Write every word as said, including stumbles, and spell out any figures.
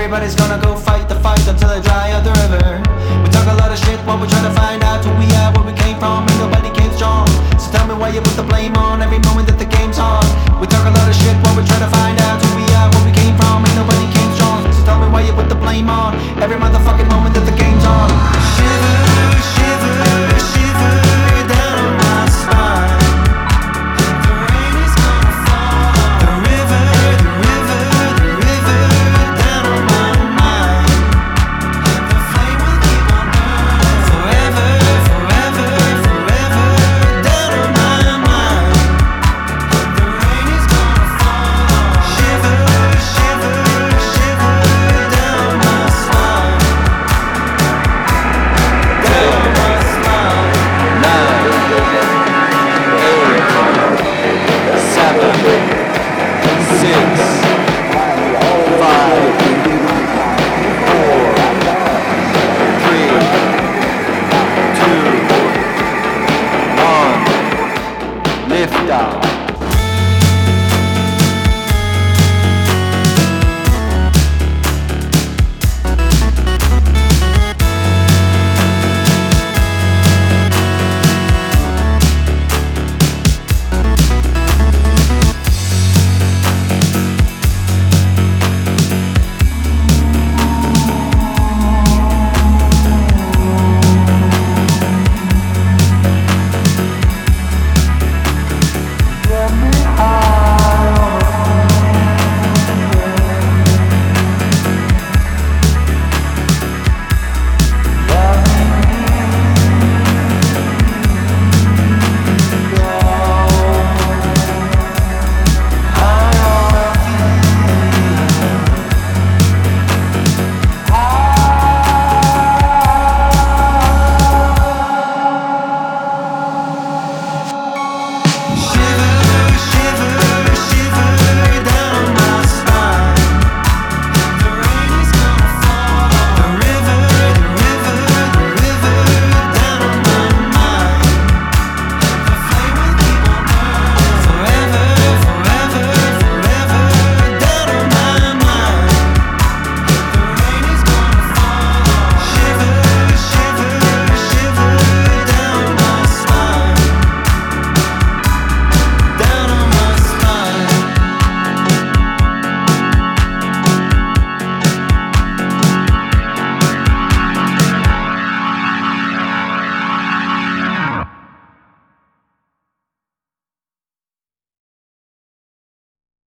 everybody's gonna go fight the fight until they dry out the river. We talk a lot of shit while we try to find out who we are, where we came from, and nobody came strong. So tell me why you put the blame on every moment that the game's on. We talk a lot of shit while we try to find out